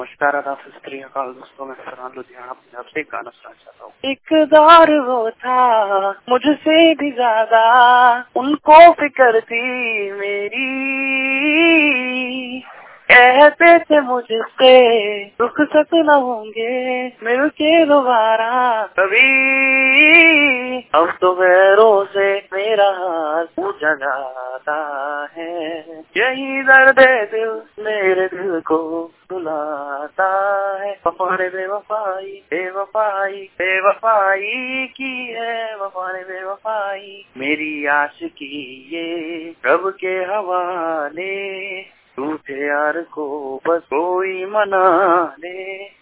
नमस्कार, आदाब, सत श्री अकाल दोस्तों। मैं फरहान लुधियाना पंजाब से एक गाना सुनाना चाहता हूँ। एक दौर वो था मुझसे भी ज्यादा, उनको फिक्र थी मेरी। कहते थे मुझसे रुखसत न होंगे मिलके दोबारा कभी। अब तो गैरों से मेरा हाथ पूछा जाता है। यही दर्द दिल मेरे दिल को रुलाता है। वफा ने बेवफाई बेवफाई बेवफाई की है। वफा ने बेवफाई मेरी आशिकी ये रब के हवाले। रूठे यार को बस कोई मना ले।